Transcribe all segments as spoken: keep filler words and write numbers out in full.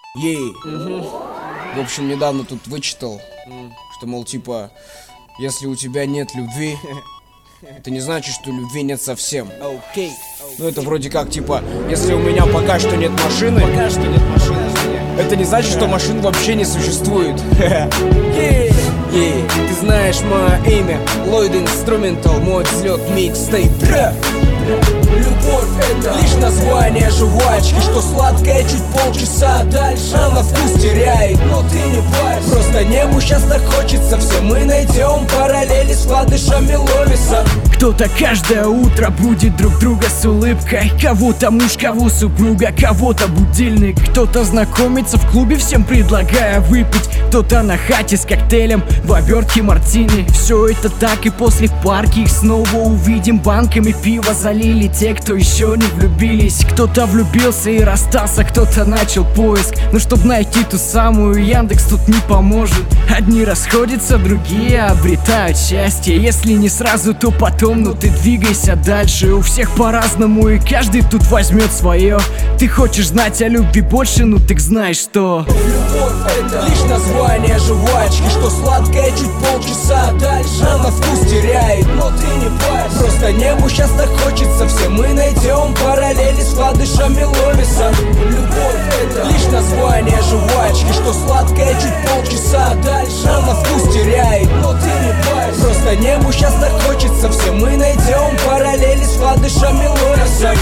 Ей. В общем, недавно тут вычитал, что, мол, типа, если у тебя нет любви, это не значит, что любви нет совсем. Окей. Ну это вроде как, типа, если у меня пока что нет машины, Пока что нет машины. это не значит, что машин вообще не существует. Ей. Ей. Ты знаешь мое имя, Lloyd Instrumental, мой взлет микстейп. Любовь — это лишь название жвачки, что сладкая чуть полчаса дальше, а на вкус теряет, но ты не парься. Просто небу сейчас так хочется, все мы найдем параллели с вкладышами Ловиса. Кто-то каждое утро будет друг друга с улыбкой, кого-то муж, кого супруга, кого-то будильник. Кто-то знакомится в клубе, всем предлагая выпить, кто-то на хате с коктейлем в обертке мартини. Все это так, и после в парке их снова увидим. Банками пива залили те, кто еще не влюбились. Кто-то влюбился и расстался, кто-то начал поиск. Но чтоб найти ту самую, Яндекс тут не поможет. Одни расходятся, другие обретают счастье. Если не сразу, то потом, но ты двигайся дальше. У всех по-разному, и каждый тут возьмет свое. Ты хочешь знать о любви больше, ну так знаешь что. Любовь — это лишь название жвачки, что сладкая чуть полчаса дальше, а на вкус теряет, но ты не парься. Просто небу сейчас так хочется, все мы найдем параллели с вкладышами Ловиса. Любовь — это лишь название жвачки, что сладкая чуть полчаса дальше, а на вкус теряет, но ты не парься. Просто небу сейчас так хочется, все мы найдем параллели с вкладышами Ловиса.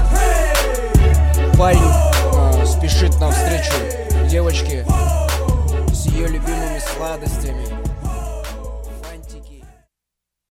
Парень э, спешит навстречу девочке с ее любимыми сладостями.